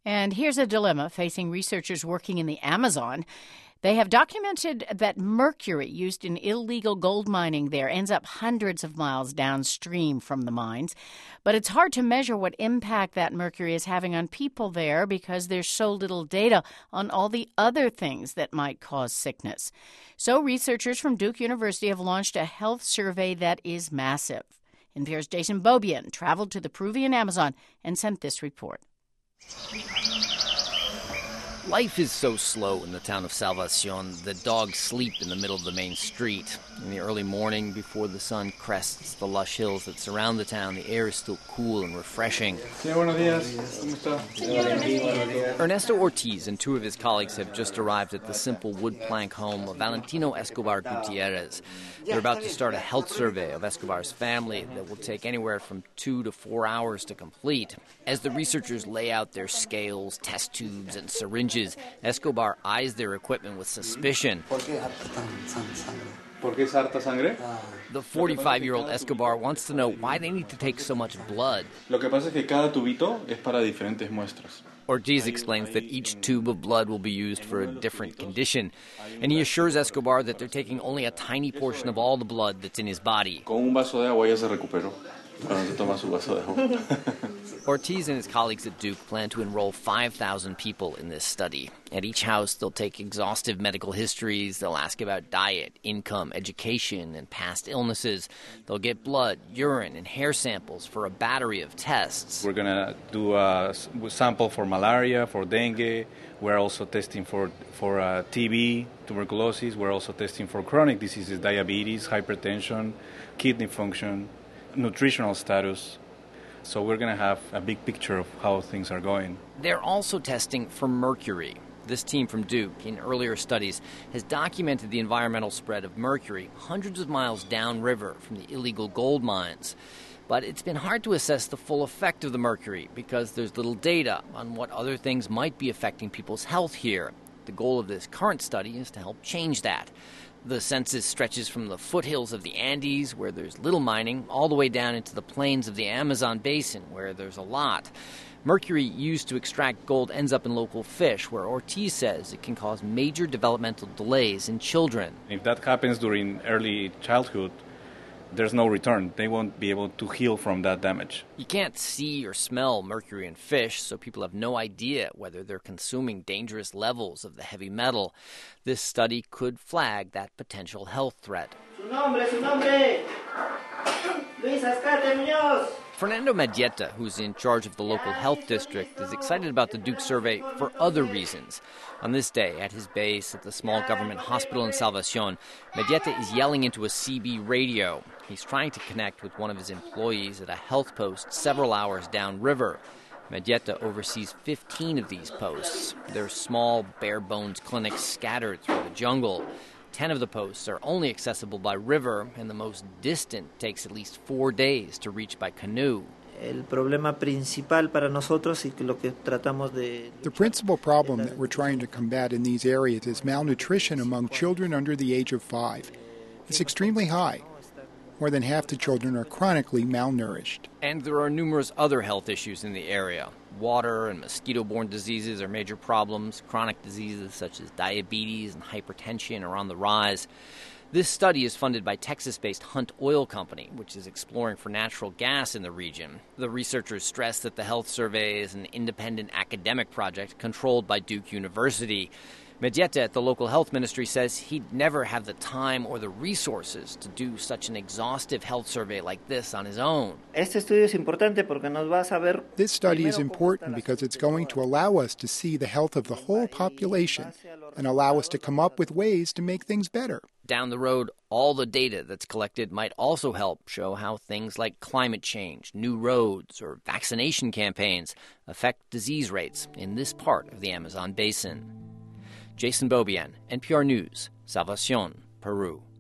And here's a dilemma facing researchers working in the Amazon. They have documented that mercury used in illegal gold mining there ends up hundreds of miles downstream from the mines. But it's hard to measure what impact that mercury is having on people there because there's so little data on all the other things that might cause sickness. So researchers from Duke University have launched a health survey that is massive. NPR's Jason Beaubien traveled to the Peruvian Amazon and sent this report. Life is so slow in the town of Salvacion that dogs sleep in the middle of the main street. In the early morning, before the sun crests the lush hills that surround the town, the air is still cool and refreshing. Ernesto Ortiz and two of his colleagues have just arrived at the simple wood plank home of Valentino Escobar Gutierrez. They're about to start a health survey of Escobar's family that will take anywhere from 2 to 4 hours to complete. As the researchers lay out their scales, test tubes, and syringes, Escobar eyes their equipment with suspicion. The 45-year-old Escobar wants to know why they need to take so much blood. Ortiz explains that each tube of blood will be used for a different condition, and he assures Escobar that they're taking only a tiny portion of all the blood that's in his body. Ortiz and his colleagues at Duke plan to enroll 5,000 people in this study. At each house, they'll take exhaustive medical histories. They'll ask about diet, income, education, and past illnesses. They'll get blood, urine, and hair samples for a battery of tests. We're going to do a sample for malaria, for dengue. We're also testing for TB, tuberculosis. We're also testing for chronic diseases, diabetes, hypertension, kidney function, nutritional status. So we're going to have a big picture of how things are going. They're also testing for mercury. This team from Duke, in earlier studies, has documented the environmental spread of mercury hundreds of miles downriver from the illegal gold mines. But it's been hard to assess the full effect of the mercury because there's little data on what other things might be affecting people's health here. The goal of this current study is to help change that. The census stretches from the foothills of the Andes, where there's little mining, all the way down into the plains of the Amazon basin, where there's a lot. Mercury used to extract gold ends up in local fish, where Ortiz says it can cause major developmental delays in children. If that happens during early childhood, there's no return. They won't be able to heal from that damage. You can't see or smell mercury in fish, so people have no idea whether they're consuming dangerous levels of the heavy metal. This study could flag that potential health threat. Su nombre. Luis Ascate Muñoz. Fernando Medieta, who's in charge of the local health district, is excited about the Duke survey for other reasons. On this day, at his base at the small government hospital in Salvacion, Medieta is yelling into a CB radio. He's trying to connect with one of his employees at a health post several hours downriver. Medieta oversees 15 of these posts. They're small, bare-bones clinics scattered through the jungle. 10 of the posts are only accessible by river, and the most distant takes at least 4 days to reach by canoe. The principal problem that we're trying to combat in these areas is malnutrition among children under the age of 5. It's extremely high. More than half the children are chronically malnourished. And there are numerous other health issues in the area. Water and mosquito-borne diseases are major problems. Chronic diseases such as diabetes and hypertension are on the rise. This study is funded by Texas-based Hunt Oil Company, which is exploring for natural gas in the region. The researchers stress that the health survey is an independent academic project controlled by Duke University. Medieta at the local health ministry says he'd never have the time or the resources to do such an exhaustive health survey like this on his own. This study is important because it's going to allow us to see the health of the whole population and allow us to come up with ways to make things better. Down the road, all the data that's collected might also help show how things like climate change, new roads, or vaccination campaigns affect disease rates in this part of the Amazon basin. Jason Beaubien, NPR News, Salvacion, Peru.